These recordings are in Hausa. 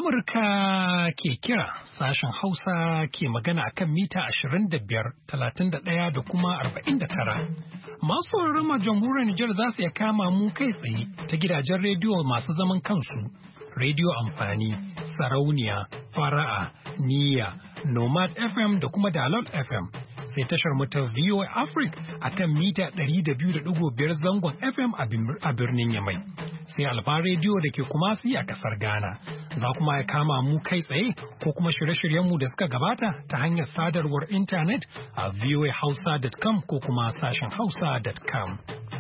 Amurka ke kira sashen Hausa ke magana akan mita 25, 31 da kuma 49. Masu sauraron jamhuriyar Nijar za su iya kama mu kai tsaye ta gidajen rediyo masu zaman kansu, rediyo amfani, sarauniya, fara'a, niyya, nomad FM da kuma dalol FM. Sai tashar mu ta VOA Africa akan mita 200.5 zangon FM a birnin Yamai. Sai Alfa rediyo da ke Kumasi a kasar Ghana. Za kuma ya kama mu kai tsaye ko kuma shirye-shiryenmu da suka gabata ta hanyar sadarwar intanet a voahausa.com ko kuma sashen hausa.com.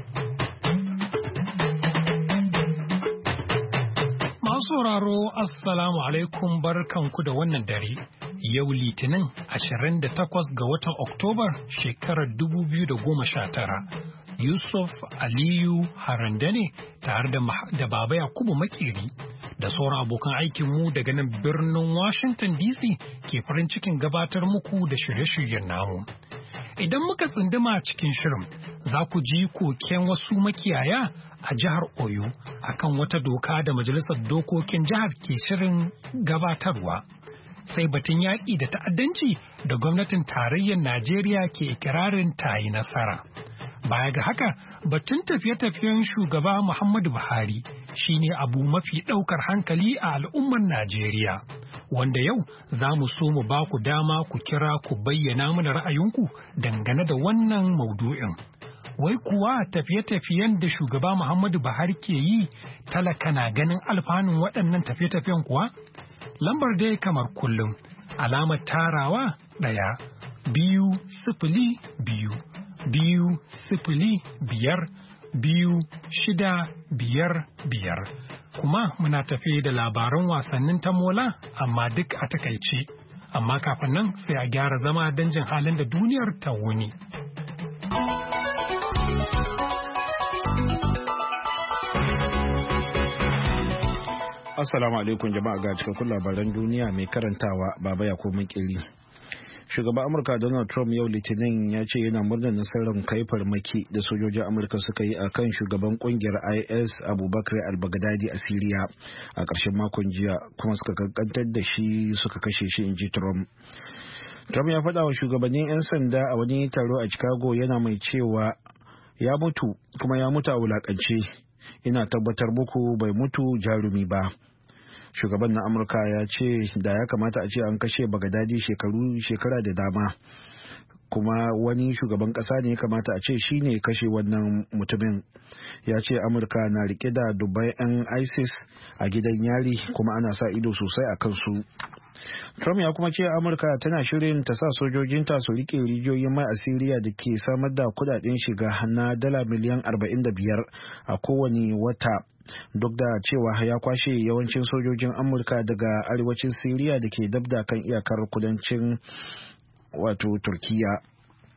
Masu sauraro, Assalamu alaikum, barkanku da wannan dare. Yau Litinin 28 ga watan Oktobar shekarar 2019. Yusuf Aliyu Harandane tare da Baba Yakubu Makeri da sauran abokan aikinmu daga nan birnin Washington DC ke farin cikin gabatar muku da shirye-shiryen namu. Idan muka tsunduma cikin shirin, za ku ji koken wasu makiyaya a jihar Oyo akan wata doka da Majalisar Dokokin Jihar ke shirin gabatarwa. Sai batun yaƙi da ta'addanci da gwamnatin tarayyar Najeriya ke ikirarin ta yi nasara. Baya ga haka, batun tafiye-tafiyen shugaba Muhammadu Buhari shine abu mafi ɗaukar hankali a al'ummar Najeriya, wanda yau za mu so mu ba ku dama ku kira ku bayyana mana ra'ayinku dangane da wannan maudu'in. Wai kuwa tafiye-tafiyen da shugaba Muhammadu Buhari ke yi, talaka na ganin alfanun waɗannan tafiye-tafiyen kuwa? Lambar dai kamar kullum, alamar tarawa 1-2-0-2. 2-0-5-2-6-5-5. Kuma muna tafi da labaran wasannin tamola amma duk a takaice. Amma kafin nan sai a gyara zama don jin halin da duniyar ta wuni. Assalamu alaikum jama'a, ga cikakkun labaran duniya mai karantawa Baba Yakubu Makeri. Shugaban Amurka Donald Trump yau Litinin ya ce yana murnar nasarar kai farmaki da sojojin Amurka suka yi a kan shugaban kungiyar IS Abu Bakr al-Baghdadi a Siriya a ƙarshen makon jiya, kuma suka kankantar da shi suka kashe shi, inji Trump. Trump ya faɗa wa shugabannin 'yan sanda a wani taro a Chicago yana mai cewa ya mutu kuma ya mutu a wulakance. Ina tabbatar muku bai mutu jarumi ba. Shugaban na Amurka ya ce da ya kamata a ce an kashe Baghdadi shekara da dama, kuma wani shugaban ƙasa ne ya kamata a ce shi ne kashe wannan mutumin. Ya ce Amurka na rike da dubbai 'yan ISIS a gidan yari kuma ana sa ido sosai a kansu. Trump ya kuma ce Amurka tana shirin ta sa sojojinta su rike rijiyoyin mai a Siriya da ke samar da kudaden shiga na dala miliyan 45 a kowane wata, duk da cewa ya kwashe yawancin sojojin Amurka daga arewacin Siriya da ke dabda kan iyakar kudancin Turkiya.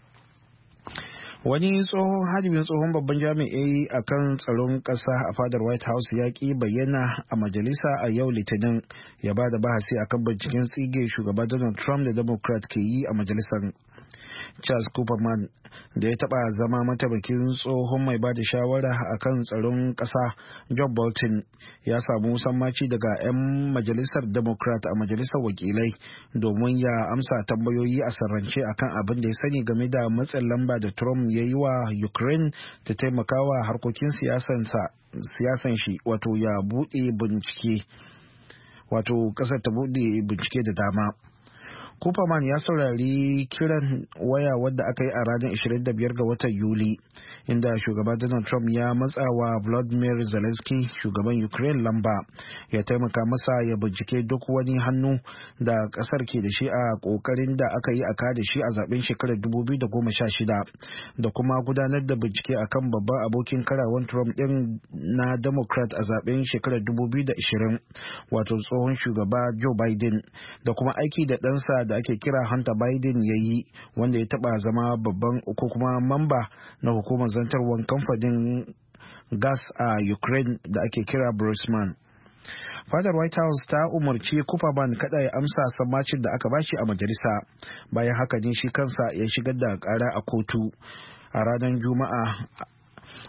Wani hadimin tsohon babban jami'i a kan tsaron ƙasa a fadar White House ya ƙi bayyana a majalisa a yau Litinin, ya ba da bahasi akan binciken tsige shugaba Donald Trump da Democrat ke yi a majalisar. Charles Kupperman, da ya taɓa zama mataimakin tsohon mai ba da shawara a kan tsaron ƙasa John Bolton, ya samu sammaci daga 'yan majalisar Democrat a majalisar wakilai domin ya amsa tambayoyi a sarrance akan abin da ya sani game da matsin lamba da Trump ya yi wa Ukraine ta taimakawa harkokin siyasan shi, wato ya buɗe bincike, wato ƙasar ta buɗe bincike da dama. Kupperman ya saurari kiran waya wadda aka yi a ranar 25 ga watan Yuli, inda shugaba Donald Trump ya matsa wa Volodymyr Zelensky, shugaban Ukraine, lamba ya taimaka masa ya bincike duk wani hannu da kasar ke da shi a kokarin da aka yi a kada shi a zaben shekarar 2016, da kuma gudanar da bincike akan babban abokin karawan Trump din na Democrat a zaben shekarar 2020, wato tsohon shugaba Joe Biden, da kuma aiki da ɗansa da ake kira Hunter Biden ya yi, wanda ya taba zama babban ko kuma mamba na hukumar zantarwar kamfanin gas a Ukraine da ake kira Burisma. Fadar White House ta umarci Kupperman kada ya amsa sammacin da aka bashi a majalisa. Bayan haka ne shi kansa ya shigar da kara a kotu a ranar Juma'a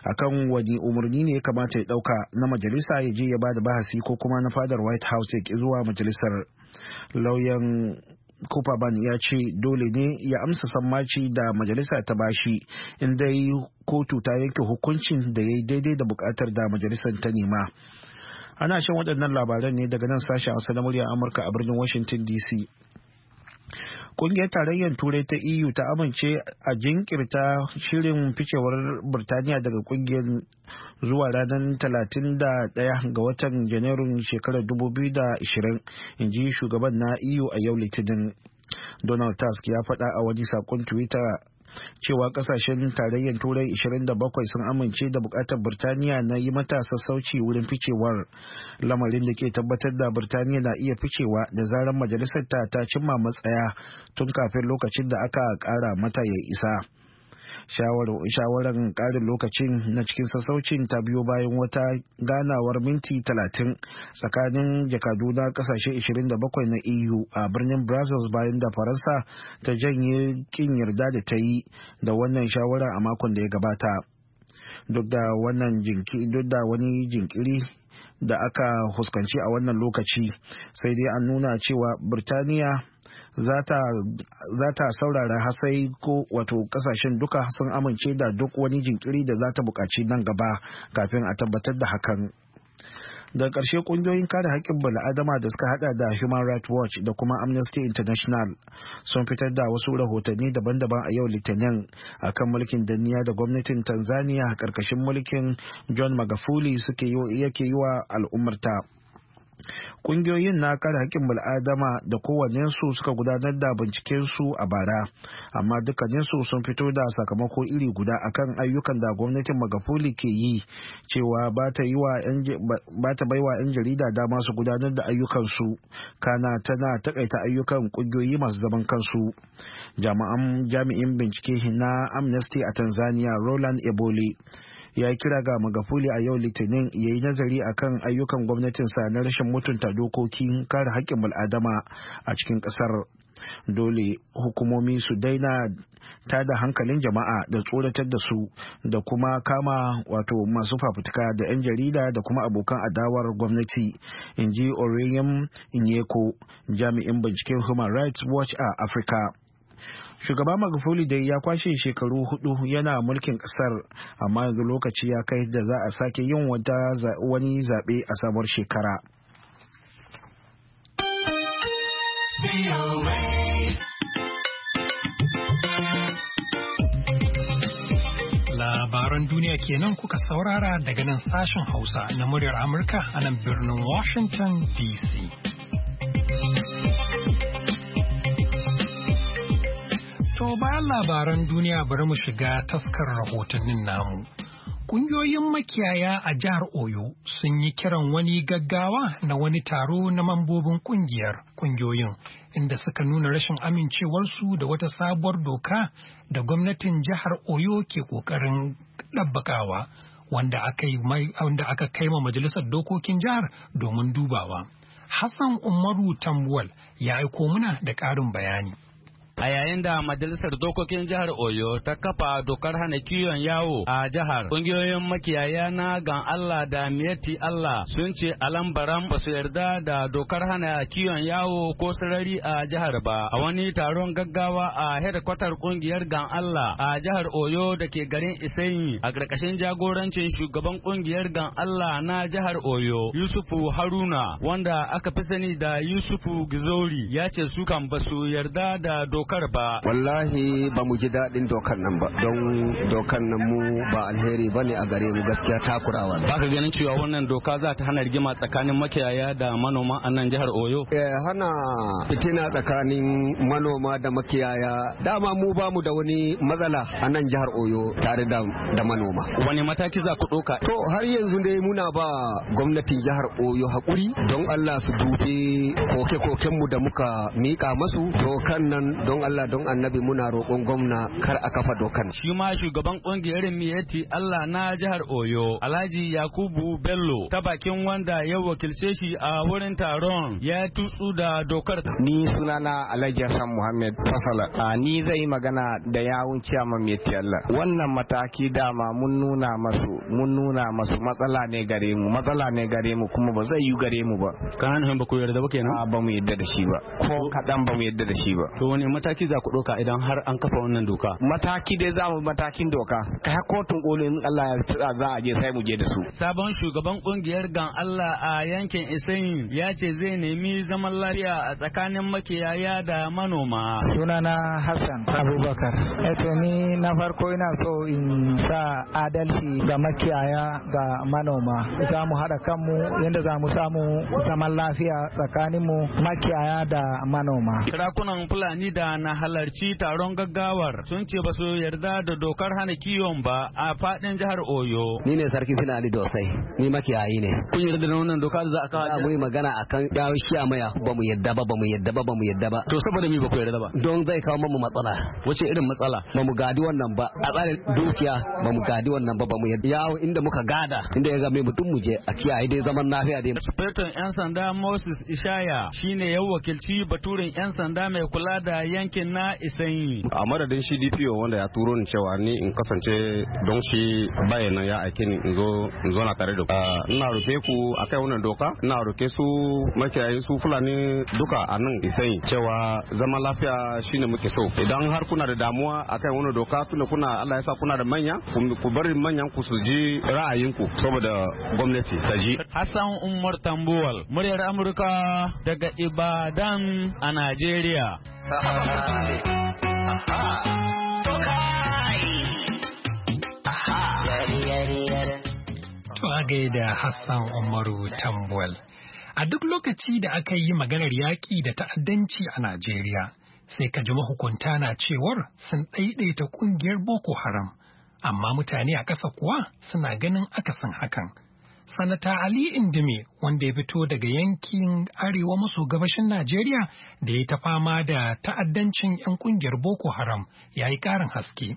akan wani umarni ne ya kamata ya ɗauka na majalisa ya je ya ba da bahasi ko kuma na fadar White House ya ki zuwa majalisar. Lauyan Kuperman ya ce dole ne ya amsa sammaci da majalisa ta bashi in dai kotu ta yanke hukuncin da ya yi daidai da bukatar da majalisar ta nema. Ana shan waɗannan labaran ne daga nan sashen Hausa na muryar Amurka a birnin Washington DC. Kungiyar tarayyar Turai ta EU ta amince a jinkirta shirin ficewar Birtaniya daga kungiyar zuwa ranar 31 ga watan Janairun shekarar 2020, in ji shugaban na EU a yau Litinin. Donald Tusk ya faɗa a wani saƙon Twitter cewa kasashen tarayyar Turai 27 sun amince da bukatar Birtaniya na yi mata sassauci wurin ficewar, lamarin da ke tabbatar da Birtaniya na iya ficewa da zarar majalisar ta cimma matsaya tun kafin lokacin da aka kara mata ya isa. Shawarar ƙarin lokacin na cikin sassaucin ta biyo bayan wata ganawar minti 30 tsakanin jakadu na kasashe 27 na EU a birnin Brussels bayan da Faransa ta janye kin yarda da ta yi da wannan shawara a makon da ya gabata. Duk da wani jinkiri da aka fuskanci a wannan lokaci, sai dai an nuna cewa Birtaniya za ta saurara har sai ko wato kasashen duka sun amince da duk wani jinkiri da za ta buƙaci nan gaba kafin a tabbatar da hakan. Da ƙarshe ƙungiyoyin kare haƙƙin bala'adama da suka hada da Human Rights Watch da kuma Amnesty International sun fitar da wasu rahotanni daban-daban a yau Litinin akan mulkin danniya da gwamnatin Tanzania a ƙarƙashin mulkin John Magufuli yake yi wa al'ummarta. Kungiyoyin na kare haƙƙin bil'adama da kowannensu suka gudanar da bincikensu a bara, amma dukkaninsu sun fito da sakamako iri guda akan ayyukan da gwamnatin Magufuli ke yi, cewa ba ta baiwa 'yan jarida dama su gudanar da ayyukansu, kana tana takaita ayyukan kungiyoyi masu zaman kansu. Jami'in bincike na Amnesty a Tanzania, Roland Ebole, ya yi kira ga Magufuli a yau Litinin ya yi nazari akan ayyukan gwamnatinsa na rashin mutunta dokokin kare haƙƙin bil'adama a cikin ƙasar. Dole hukumomi su daina tada hankalin jama'a da tsoratar da su da kuma kama wato masu fafutuka da 'yan jarida da kuma abokan adawar gwamnati, in ji Oriyem Inyeko, jami'in binciken Human Rights Watch a Afirka. Shugaba Magufuli dai ya kwashe shekaru 4 yana mulkin kasar, amma yanzu lokaci ya kai da za a sake yin wani zaɓe a sabuwar shekara. Labaran duniya kenan kuka saurara daga nan sashen Hausa na muryar Amurka a nan birnin Washington DC. To bayan labaran duniya bari mu shiga taskar rahotannin namu. Ƙungiyoyin makiyaya a jihar Oyo sun yi kiran wani gaggawa na wani taro na mambobin ƙungiyoyin inda suka nuna rashin amincewarsu da wata sabuwar doka da gwamnatin jihar Oyo ke ƙoƙarin ɗabbakawa wanda aka kai ma majalisar dokokin jihar domin dubawa. Hassan Umaru Tambuwal ya aiko muna da ƙarin bayani. A yayin da Majalisar Dokokin Jihar Oyo ta kafa dokar hana kiwon yawo a jihar, ƙungiyoyin makiyaya na Gan Allah da Miyatti Allah sun ce alambaram ba su yarda da dokar hana kiwon yawo ko sarari a jihar ba. A wani taron gaggawa a hedkwatar ƙungiyar Gan Allah a jihar Oyo da ke garin Isenyi a ƙarƙashin jagorancin shugaban ƙungiyar Gan Allah na jihar Oyo, Yusufu Haruna, wanda aka fi sani da Yusufu Gizori, ya ce su kan ba su yarda da dokar ba. Wallahi ba mu ji daɗin dokar nan ba, don dokar nan mu ba alheri ba ne a gare mu, gaskiya takurawa. Ba ka ganin cewa wannan doka za ta hana rigima tsakanin makiyaya da manoma a nan jihar Oyo? Hana fitina tsakanin manoma da makiyaya, dama mu ba mu da wani matsala a nan jihar Oyo tare da manoma. Wani mataki za ku ɗauka? To har yanzu dai muna ba gwamnatin jihar Oyo haƙuri don Allah su dubi koke-kokenmu da muka miƙa masu. Dokan nan don Allah don annabi muna roƙon gwamna kar a kafa dokan. Shi ma shugaban kungiyar Miyeti Allah na jihar Oyo Alhaji Yakubu Bello ta bakin wanda ya wakilce shi a wurin taron ya tutsu da dokar. Ni sunana Alhaji Hassan Muhammad Fasala. Ni zai magana da yawun ciyaman Miyeti Allah. Wannan mataki dama mun nuna masu matsala ne gare mu kuma ba zai yi gare mu ba. Kana ba ku yarda ba kenan? Ba mu yarda da shi ba. Ko kadan ba mu yarda da shi ba. To wani mataki za ku ɗauka idan har an kafa wannan doka? Mataki dai za mu matakin doka. Kai kotun koli in Allah ya tsira za a je sai mu je da su. Sabon shugaban kungiyar Gan Allah a yankin Isenyi ya ce zai nemi zaman lafiya a tsakanin makiyaya da manoma. Sunana Hassan Abubakar. Ni na farko ina so in sa adalci ga makiyaya ga manoma. Za mu haɗa kanmu yadda za mu samu zaman lafiya tsakaninmu makiyaya da manoma. Sarakunan Fulani da na halarci taron gaggawar sun ce ba su yarda da dokar hana kiwon ba a faɗin jihar Oyo. Ni ne sarkin Fulani Dosai, ni makiyayi ne. Kun yarda da wannan doka da za a kawo? Za mu yi magana akan dawo shiyamaya ba mu yarda ba. To saboda me ba ku yarda ba? Don zai kawo mu matsala. Wace irin matsala? Ba mu gadi wannan ba. A tsarin dukiya ba mu gadi wannan ba mu yarda. Yawo inda muka gada inda ya game mutum mu je a kiyaye dai zaman lafiya dai. Sufeton 'yan sanda Moses Ishaya shine ya wakilci baturin 'yan sanda mai kula da yankin na Isenyi. A madadin shi DPO wanda ya turo ni cewa ni in kasance don shi bayanan ya aike ni in zo na tare da ku. Ina roke ku akai wannan doka, ina roke su makiyayi su Fulani duka a nan Isenyi cewa zaman lafiya shine muke so. Idan har kuna da damuwa akai wannan doka tunda kuna Allah ya sa kuna da manya ku bari manyan ku su ji ra'ayinku saboda gwamnati ta ji. Hassan Umar Tambuwal, muryar Amurka daga Ibadan a Najeriya. To a gaida Hassan Umaru Tambuwal. A duk lokaci da aka yi maganar yaƙi da ta'addanci a Najeriya, sai ka ji mahukunta na cewar sun ɗaiɗaita ƙungiyar Boko Haram, amma mutane a ƙasa kuwa suna ganin akasin hakan. Sanata Ali Indime wanda ya fito daga yankin arewa maso gabashin Najeriya da ya ta fama da ta'addancin 'yan ƙungiyar Boko Haram ya yi ƙarin haske.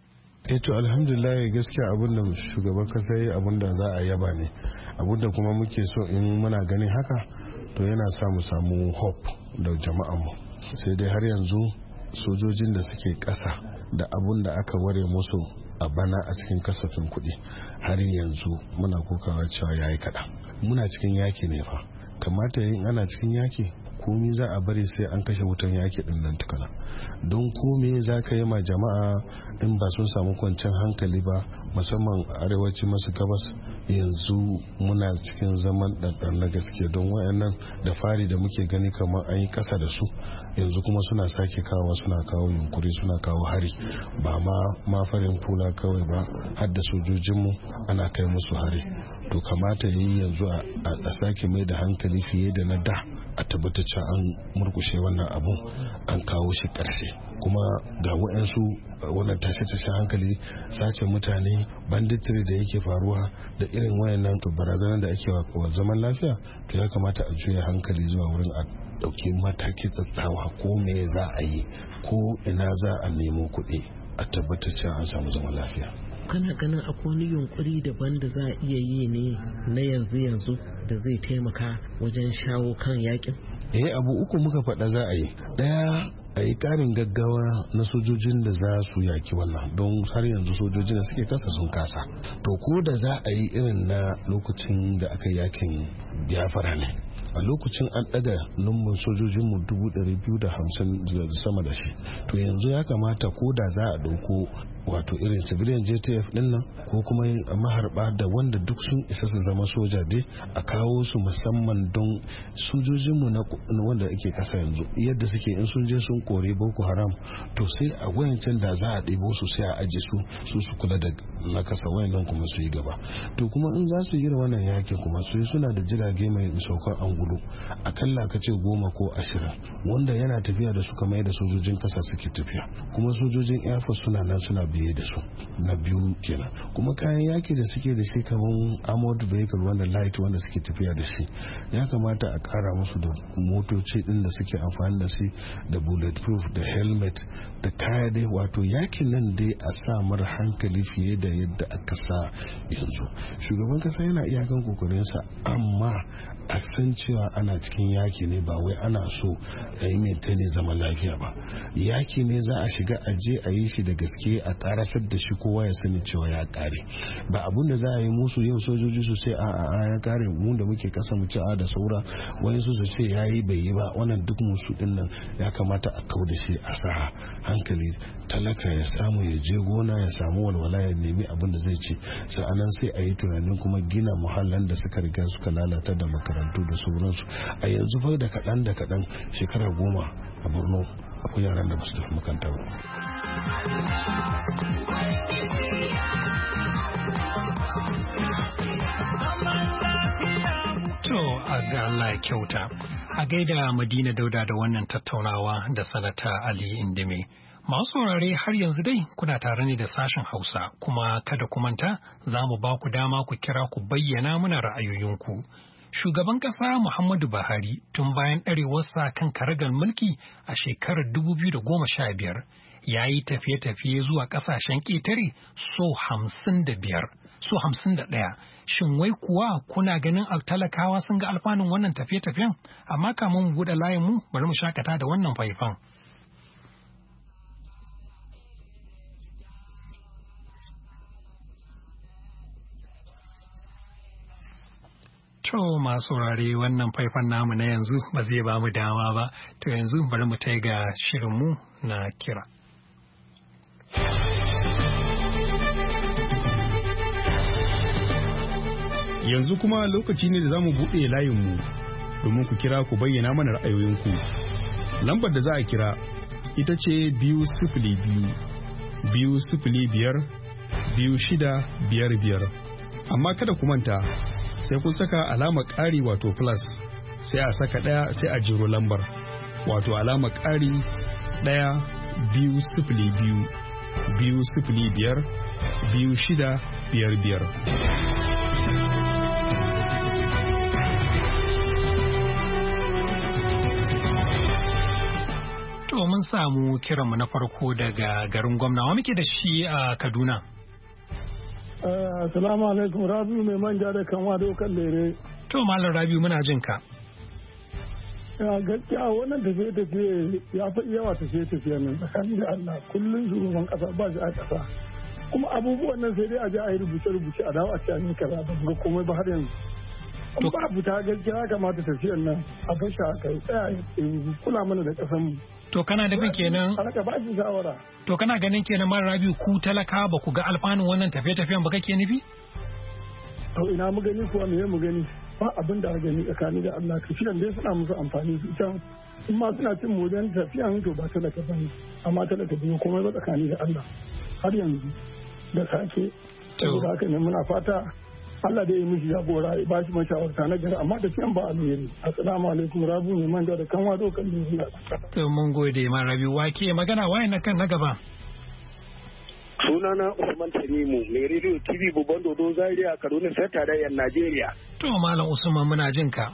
To alhamdulillah gaskiya abin da shugaban kasa yi abin da za a yaba ne, abin da kuma muke so in muna ganin haka to yana sa mu samu hope da jama'anmu. Sai dai har yanzu sojojin da suke ƙasa da abin da aka ware musu a bana a cikin kasafin kuɗi har yanzu muna kokawa cewa ya yi kaɗan. Muna cikin yaki ne fa, kamata yin ana cikin yaki komi za a bari sai an kashe wutan yaki din nan tukuna, don komi za ka yi ma jama'a in ba sun samu kwanciyar hankali ba, musamman arewaci masu gabas. Yanzu muna cikin zaman ɗanɗan na gaske, don wayannan da fari da muke gani kamar an yi ƙasa da su yanzu kuma suna sake kawo yunkuri, suna kawo hari, ba ma farin fula kawai ba har da sojojinmu ana kai musu hari. To kamata yi yanzu a sake mai da hankali fiye da na da, a tabbatar an murkushe wannan abun an kawo shi ƙarshe. Kuma ga wa'yansu wannan tashe-tashe hankali, sace mutane, banditiri da yake faruwa da irin wayannan barazanar da ake wa zaman lafiya, to ya kamata a juya hankali zuwa wurin a ɗauki mataki tsatsawa ko me za a yi, ko ina za a nemo kuɗi a tabbatar cewa an samu zaman lafiya. Kana ganin akwai wani yunkuri daban da za a iya yi ne na yanzu da zai taimaka wajen shawo kan yakin? Abu uku muka faɗa za a yi. Ɗaya, a yi ƙarin gaggawa na sojojin da za su yaki wannan, don har yanzu sojojin da suke kasa sun kasa. To ko da za a yi irin na lokacin da aka yakin Biafra ne, a lokacin an ɗaga numban sojojinmu 250 sama da shi. To yanzu ya kamata ko da za a ɗauko wato irin civilian JTF din nan, ko kuma maharba da wanda duk sun isa su zama soja dai, a kawo su musamman don sojojinmu na wanda ake kasa yanzu yadda suke in sun je sun kore Boko Haram, to sai a wayancan da za a ɗebo su sai a aje su kula da na kasa wayannan kuma su yi gaba. To kuma in za su yi wannan yakin kuma su suna da jirage mai saukan angulu akalla ka ce 10 ko 20 wanda yana tafiya da su kamar da sojojin kasa suke tafiya, kuma sojojin Air Force suna nan suna biye da su na biyu kenan. Kuma kayan yaki da suke da shi kamar armored vehicle wanda light wanda suke tafiya da shi ya kamata a kara musu da motoci din da suke amfani da shi da bulletproof da helmet da kaya dai, wato yakin nan dai a sa mara hankali fiye da yadda aka sa yanzu. Shugaban kasa yana iyakan kokarinsa, amma a san cewa ana cikin yaki ne, ba wai ana so a yi ne zaman lafiya ba. Yaki ne za a shiga a je a yi shi da gaske, a karasar da shi, kowa ya sani cewa ya kare. Ba abun da za a yi musu yau sojoji su sai a ya kare, mu da muke kasa mu ci a da saura, wani su sai ya yi bai yi ba. Wannan duk musu din nan ya kamata a kau da shi, a sa hankali, talaka ya samu ya je gona ya samu walwala ya nemi abin da zai ci. Sa'anan sai a yi tunanin kuma gina muhallan da suka riga suka lalata da makarantu da sauransu. A yanzu fa da kaɗan shekara 10 a Borno akwai yaran da ba su tafi makaranta ba. To a ga Allah ya kyauta. A gaida Madina Dauda da wannan tattaunawa da Sanata Ali Indime. Masu saurare har yanzu dai kuna tare ne da sashen Hausa, kuma kada ku manta za mu ba ku dama ku kira ku bayyana muna ra'ayoyinku. Shugaban ƙasa Muhammadu Buhari tun bayan ɗarewarsa kan karagar mulki a shekarar 2015 ya yi tafiye-tafiye zuwa ƙasashen ƙetare so 51. Shin wai kuwa kuna ganin talakawa sun ga alfanun wannan tafiye-tafiyen? Amma kamun mu buɗe layinmu bari mu shakata da wannan faifan. To masu saurare, wannan faifan namu na yanzu ba zai ba mu dama ba. To yanzu bari mu tai ga shirinmu na kira. Yanzu kuma lokaci ne da za mu buɗe layinmu domin ku kira ku bayyana mana ra'ayoyinku. Lambar da za a kira ita ce 202-205-2655. Amma kada ku manta, sai kun saka alamar ƙari wato plus, sai a saka 1 sai a jiro lambar wato alamar ƙari 1-2-0-5-2-5-2655. To mun samu kiranmu na farko daga garin gwamna. Wa muke da shi a Kaduna? Assalamu alaikum, Rabiu mai manja da kanwa dokan lere. To Malam Rabiu muna jin ka. Gaskiya wannan tafiye-tafiye ya fi yawa tafiye-tafiye nan tsakanin da Allah, kullum shugaban kasa ba shi a kasa. Kuma abubuwan nan sai dai a je a yi rubuce-rubuce a dawo a ce an yi kaza ba ga komai ba har yanzu. To ba fita gaskiya ya kamata tafiyan nan a bashi a kai tsaya kula mana da kasan mu. To kana da kenan To kana ganin kenan Malam Rabiu ku talaka ba ku ga alfanun wannan tafiye-tafiyen ba kake nufi? To ina mu gani kuwa me mu gani? Ba abin da gani tsakani da Allah, tafiyan dai suna musu amfani su can in ma suna cin modan tafiyan to ba talaka ba ne, amma talaka biyu komai ba tsakani da Allah har yanzu da sake. Saboda haka ne muna fata Allah dai ya mishi jagora ya ba shi mashawarta na gari, amma tafiyan ba alheri. Assalamu alaikum, Rabiu mai manja da kanwa dokan duniya. To mun gode ma Rabiu. Wake magana waye na kan na gaba? Sunana Usman Tanimu, mai rediyo TV babban dodo Zaria, Kaduna sai tarayyar Najeriya. To Malam Usman muna jin ka.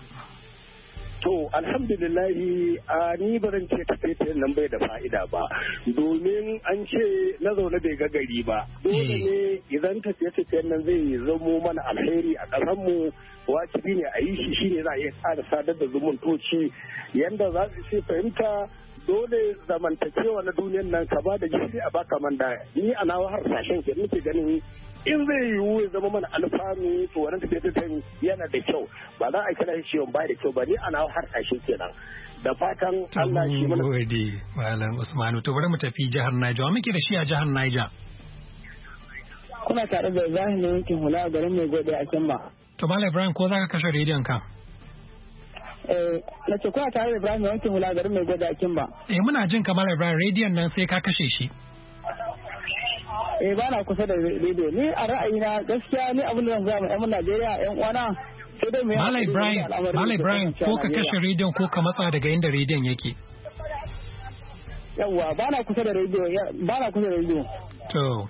To alhamdulillahi ni baran ce tafiye nan bai da fa'ida ba, domin an ce na zaune bai ga gari ba. Dole ne idan tafiye-tafiyen nan zai zamo mana alheri a ƙasarmu, wajibi ne a yi shi, shine za a iya tsara sadar da zumuntoci yanda za su ce fahimta. Dole zamantakewa na duniyan nan ka ba da jiki a baka manda. Ni a nawa harsashen ke nake ganin in zai yiwu ya zama mana alfanu to wannan tafiye-tafiyen yana da kyau, ba za a kira shi ciwon ba da kyau ba. Ni a nawa harsashen kenan, da fatan Allah shi mana. Gode Malam Usmanu. To bari mu tafi jihar Niger. Wa muke da shi a jihar Niger? Kuna tare da Ibrahim yankin hula a garin mai gode a Kimba. To Malam Ibrahim, ko za ka kashe rediyon ka? Na ce kuna tare da Ibrahim yankin hula a garin mai gode a Kimba. Muna jin kamar Ibrahim, rediyon nan sai ka kashe shi. Ba na kusa da rediyo. Ni a ra'ayina gaskiya ni abin da zan zama 'yan Najeriya 'yan uwana. Malam Ibrahim, ko ka kashe rediyon ko ka matsa daga inda rediyon yake. Yawwa ba na kusa da rediyo. To.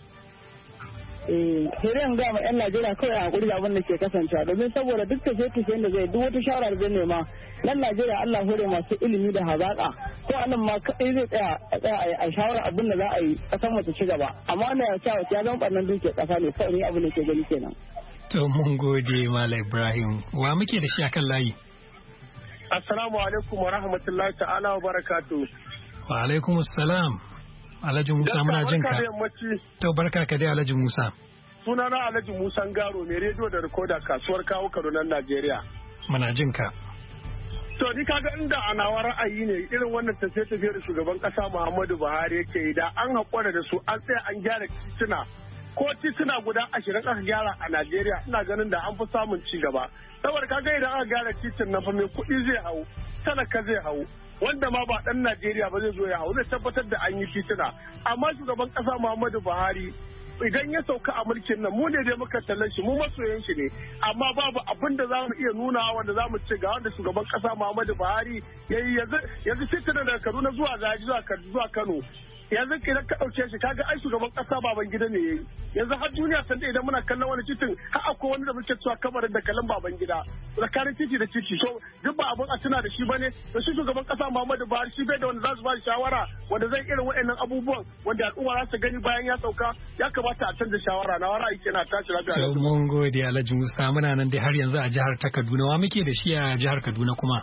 Sai dai ga ma 'yan Najeriya kawai hakuri da abin da ke kasancewa domin saboda duk tafiye-tafiyen da zai duk wata shawara da zai nema nan Najeriya Allah hore masu ilimi da hazaka ko anan ma kadai zai tsaya a shawara abin da za a yi kasan mu ta ci gaba amma na ya cewa ya zama barnan duke kasa ne kawai ni abin da ke gani kenan. To mun gode Malam Ibrahim. Wa muke da shi akan layi? Assalamu alaikum wa rahmatullahi ta'ala wa barakatuh. Wa alaikum assalam. Alhaji Musa muna jin ka. To barka ka dai Alhaji Musa. Sunana Alhaji Musa Ngaro mai rediyo da rikoda kasuwar kawo Kaduna Najeriya. Muna jin ka. To ni kaga inda a nawa ra'ayi ne irin wannan tafiye-tafiye da shugaban kasa Muhammadu Buhari yake yi da an haƙura da su an tsaya an gyara tituna ko tituna guda 20 aka gyara a Najeriya ina ganin da an fi samun ci gaba. Saboda kaga idan aka gyara titin nan fa mai kuɗi zai hau, talaka zai hau. Wanda ma ba ɗan Najeriya ba zai zo ya hau zai tabbatar da an yi tituna amma shugaban ƙasa Muhammadu Buhari idan ya sauka a mulkin nan mu ne dai muka tallan shi mu masoyan shi ne amma babu abin da zamu iya nuna wanda zamu ce ga wanda shugaban ƙasa Muhammadu Buhari yayi yanzu tituna daga Kaduna zuwa Zaji zuwa Kano yanzu idan ka ɗauke shi kaga ai shugaban ƙasa baban gida ne yayi yanzu har duniya san da idan muna kallon wani titin har akwai wani da muke cewa kamarin da kallon baban gida tsakanin titi da titi so duk ba abun a tuna da shi bane da shi shugaban ƙasa Muhammadu Buhari shi bai da wanda za su ba shi shawara wanda zai irin waɗannan abubuwan wanda al'umma za su gani bayan ya sauka ya kamata a canza shawara na ra'ayi kenan tashi lafiya. To mun gode Alhaji Musa muna nan dai har yanzu a jihar ta Kaduna wa muke da shi a jihar Kaduna kuma.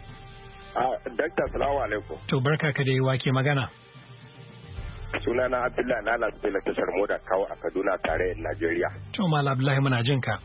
Dakta salamu alaikum. To barka ka dai wake magana. Sunana Abdullahi na Lasbela tashar Moda kawo a Kaduna tarayyar Najeriya. To Malam Abdullahi muna jin ka.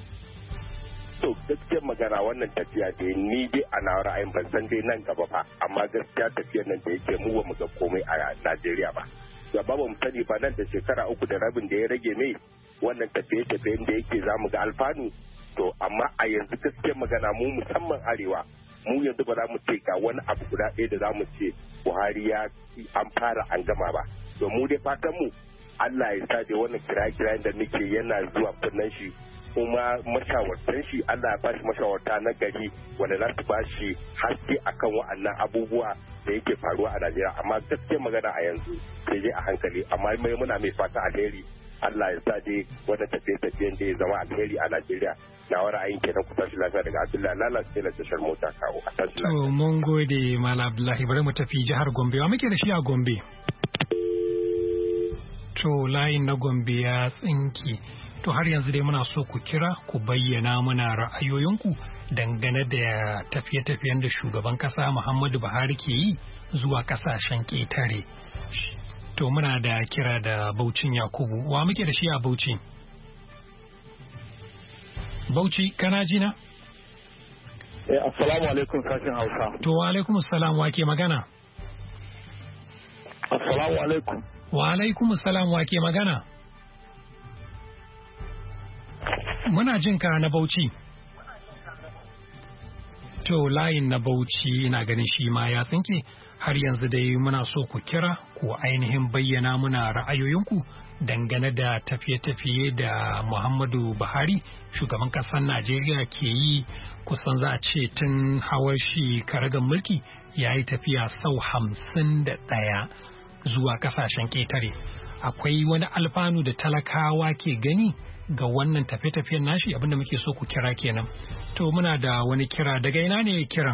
To gaskiyar magana wannan tafiya da ni dai ana ra'ayin ban san dai nan gaba fa amma gaskiya tafiyar nan da yake mu ba mu ga komai a Najeriya ba. Gaba ba mu sani ba nan da shekara 3 da rabin da ya rage mai wannan tafiye-tafiyen da yake za mu ga alfanu to amma a yanzu gaskiyar magana mu musamman arewa mu yanzu ba za mu ce ga wani abu guda ɗaya da za mu ce Buhari ya an fara an gama ba. To mu dai fatan mu Allah ya sa da wannan kira-kirayen da muke yana zuwa kunnen shi kuma mashawartan shi Allah ya ba shi mashawarta na gari wanda za su ba shi haske akan wa'annan abubuwa da yake faruwa a Najeriya amma gaskiyar magana a yanzu sai dai a hankali amma mai muna mai fata alheri Allah ya sa dai wannan tafiye-tafiyen da ya zama alheri a Najeriya na wani ra'ayin kenan ku tashi lafiya daga Abdullahi lalace da tashar mota kawo a tashi lafiya. To mun gode Malam Abdullahi bari mu tafi jihar Gombe wa muke da shi a Gombe. To layin na Gombe ya tsinki. To har yanzu dai muna so ku kira ku bayyana mana ra'ayoyinku dangane da tafiye-tafiyen da shugaban kasa Muhammadu Buhari ke yi zuwa kasashen ƙetare. To muna da kira da Baucin Yakubu. Wa muke da shi a Bauchi? Bauchi, kana ji na? Assalamu alaikum sashen Hausa. To wa alaikum assalam wa ke magana? Assalamu alaikum. Wa alaikum assalam wa ke magana? Muna jin ka na Bauchi. To layin na Bauchi ina ganin shi ma ya tsinke. Har yanzu dai muna so ku kira ku ainihin bayyana muna ra'ayoyinku dangane da tafiye-tafiye da Muhammadu Buhari shugaban ƙasar Najeriya ke yi kusan za a ce tun hawar shi karagan mulki ya yi tafiya sau 51 zuwa ƙasashen ƙetare. Akwai wani alfanu da talakawa ke gani ga wannan tafiye-tafiyen nashi abinda muke so ku kira kenan. To muna da wani kira daga ina ne kiran?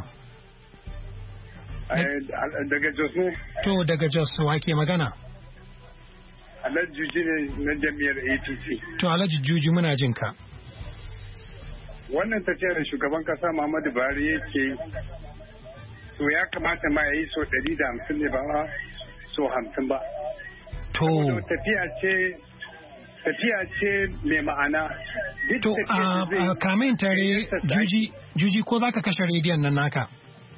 Daga Jos ne. To daga Jos wake magana? Alhaji Juji ne na jami'ar APC. To Alhaji Juji muna jin ka. Wannan tafiya da shugaban kasa Muhammadu Buhari yake to ya kamata ma ya yi so 150 ne ba so 50 ba. To tafiya ce mai ma'ana. To a kamin tare Juji ko za ka kashe rediyon nan naka?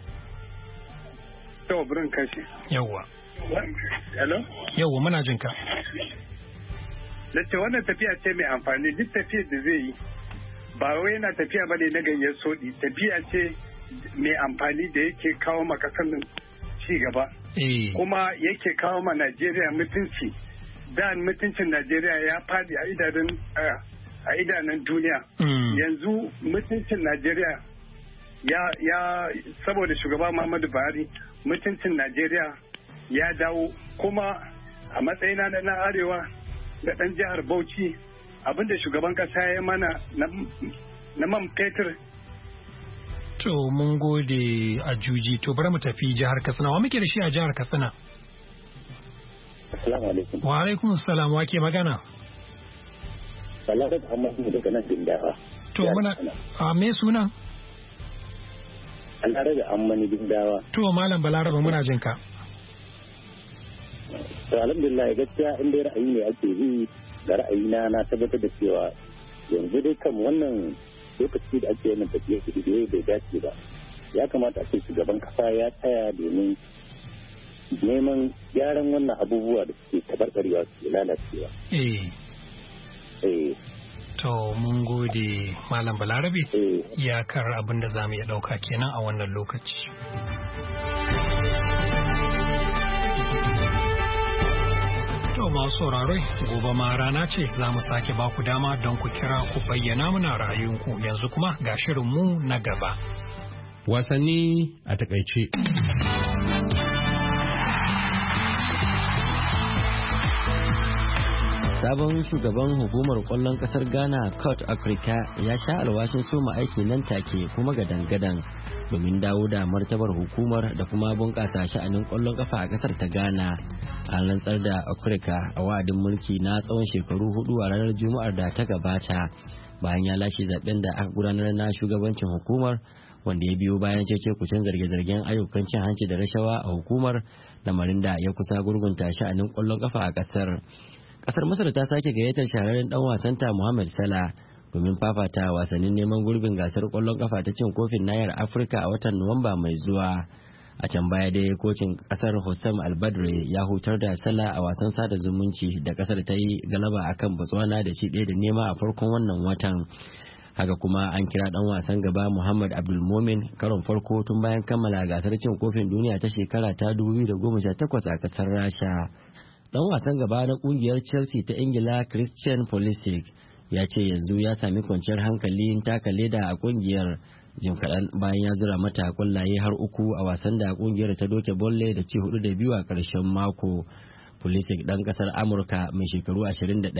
To burin kashe. Yawwa. Hello? Yawwa muna jin ka. Lace wannan tafiya ce mai amfani duk tafiyar da zai yi ba wai yana tafiya bane na gayyar sodi tafiya ce mai amfani da yake kawo ma kasar nan ci gaba. Kuma yake kawo ma Najeriya mutunci. Da mutuncin Najeriya ya fadi a idanun duniya. Yanzu mutuncin Najeriya ya saboda shugaba Muhammadu Buhari mutuncin Najeriya ya dawo. Kuma a matsayina na arewa da ɗan jihar Bauchi, abinda shugaban ƙasa ya mana na man fetur. To mun gode a juji. To bari mu tafi jihar Katsina. Wa muke da shi a jihar Katsina? Assalamu alaikum. Wa alaikum assalam. Wa ke magana? Balarabe Ahmad ne daga nan Bindawa. To muna a me sunan? Balarabe Ahmad Bindawa. To malam Balarabe muna jin ka. To alhamdulillah gaskiya in dai ra'ayi ne ake yi da ra'ayina na tabbatar da cewa yanzu dai kan wannan lokaci da ake wannan tafiye da bai dace ba. Ya kamata a ce shugaban kasa ya tsaya domin neman gyaran wannan abubuwa da suke tabarbarewa su lalacewa. To mun gode Malam Balarabe iyakar abin da za mu iya ɗauka kenan a wannan lokaci. To masu sauraro gobe ma rana ce za mu sake ba ku dama don ku kira ku bayyana muna ra'ayinku yanzu kuma ga shirinmu na gaba. Wasanni a takaice. Sabon shugaban hukumar kwallon kasar Ghana Kurt Africa ya sha alwashin soma aiki nan take kuma gadan-gadan domin dawo da martabar hukumar da kuma bunƙasa sha'anin kwallon kafa a kasar ta Ghana. An rantsar da Africa a wa'adin mulki na tsawon shekaru 4 a ranar Juma'ar da ta gabata bayan ya lashe zaben da aka gudanar na shugabancin hukumar wanda ya biyo bayan cece-kucen zarge-zargen ayyukan cin hanci da rashawa a hukumar, lamarin da ya kusa gurgunta sha'anin kwallon kafa a kasar. Kasar Masar ta sake gayyatar shahararren dan wasanta Mohamed Salah domin fafata wasannin neman gurbin gasar kwallon kafa ta cin kofin nahiyar Afirka a watan Nuwamba mai zuwa. A can baya dai kocin kasar Hossam Albadre ya hutar da Salah a wasan sada zumunci da kasar ta yi galaba akan Botswana da shi ɗaya da nema a farkon wannan watan. Haka kuma an kira dan wasan gaba Muhammad Abdulmomin karon farko tun bayan kammala gasar cin kofin duniya ta shekara ta 2018 a kasar Rasha. Dan wasan gaba na kungiyar Chelsea ta Ingila Christian Pulisic ya ce yanzu ya sami kwanciyar hankalin taka leda a kungiyar jim kaɗan bayan ya zura mata kwallaye har 3 a wasan da kungiyar ta doke Bolle da ci 4-2 a ƙarshen mako. Pulisic dan ƙasar Amurka mai shekaru 21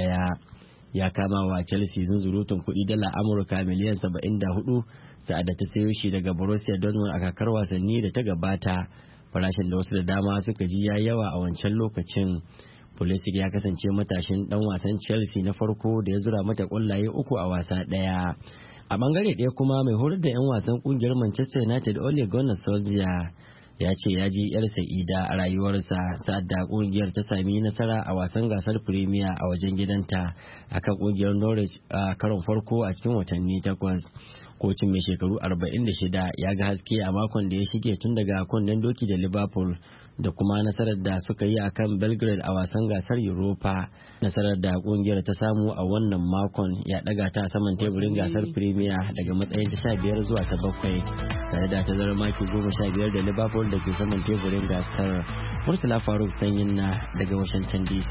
ya kama wa Chelsea zunzurutun kuɗi dala Amurka miliyan 74 sa'ad da ta sayo shi daga Borussia Dortmund a kakar wasanni da ta gabata. Farashin da wasu da dama suka ji ya yawa a wancan lokacin. Pulisic ya kasance matashin dan wasan Chelsea na farko da ya zura mata kwallaye 3 a wasa daya. A bangare ɗaya kuma mai horar da 'yan wasan kungiyar Manchester United Ole Gunnar Solskjaer ya ce ya ji yar sa'ida a rayuwarsa sa'ad da kungiyar ta sami nasara a wasan gasar Premier a wajen gidanta akan kungiyar Norwich a karon farko a cikin watanni 8. Kocin mai shekaru 46 ya ga haske a makon da ya shige tun daga kunnen doki da Liverpool da kuma nasarar da suka yi akan Belgrade a wasan gasar Europa. Nasarar da kungiyar ta samu a wannan makon ya daga ta saman teburin gasar Premier daga matsayin ta 15 zuwa ta 7 tare da tazarar maki 15 da Liverpool da ke saman teburin gasar. Murtala Faruk Sanyin na daga Washington DC.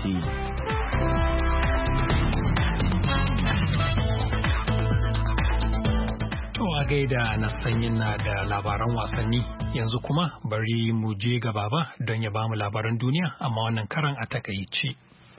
Gaida na sanyin na da labaran wasanni yanzu kuma bari mu je gaba ba don ya bamu labaran duniya amma wannan karan a takaice.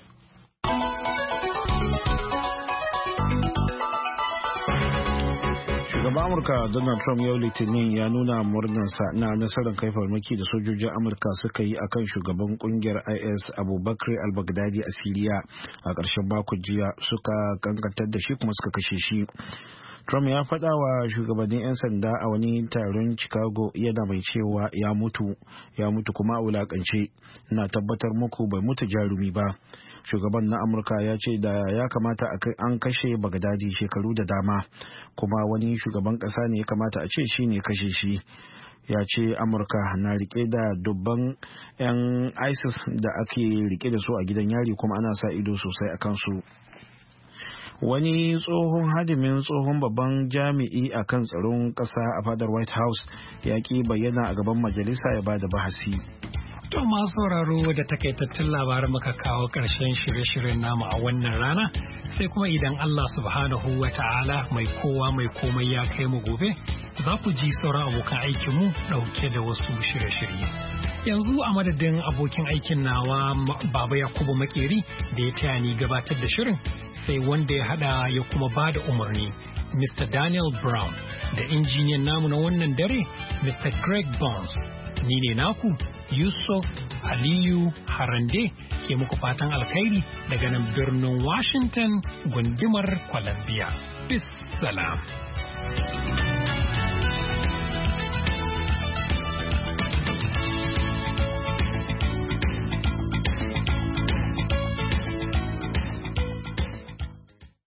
Shugaban Amurka Donald Trump yau Litinin ya nuna murnarsa na nasarar kai farmaki da sojojin Amurka suka yi akan shugaban kungiyar IS Abu Bakr al-Baghdadi a Siriya a ƙarshen makon jiya, suka kankantar da shi kuma suka kashe shi. Trump ya faɗa wa shugabannin 'yan sanda a wani taron Chicago yana mai cewa ya mutu kuma a wulakance. Na tabbatar muku bai mutu jarumi ba. Shugaban na Amurka ya ce da ya kamata an kashe Baghdadi shekaru da dama, kuma wani shugaban ƙasa ne ya kamata a ce shi ne kashe shi. Ya ce Amurka na rike da dubban 'yan ISIS da ake rike da su a gidan yari kuma ana sa ido sosai a kansu. Wani tsohon hadimin tsohon babban jami'i a kan tsaron ƙasa a fadar White House ya ƙi bayyana a gaban majalisa ya bada bahasi. To masu sauraro da takaitattun labaran muka kawo ƙarshen shirye-shiryen namu a wannan rana, sai kuma idan Allah subhanahu wa ta'ala mai kowa mai komai ya kai mu gobe, za ku ji sauran abokan aikinmu ɗauke da wasu shirye-shirye. Yanzu a madadin abokin aikin nawa Baba Yakubu Makeri da ya taya ni gabatar da shirin sai wanda ya hada ya kuma ba da umarni Mr. Daniel Brown da injiniyan namu na wannan dare Mr. Greg Bones. Ni ne naku Yusuf Aliyu Harande ke muku fatan alkhairi daga nan birnin Washington gundumar Columbia. Bis salam.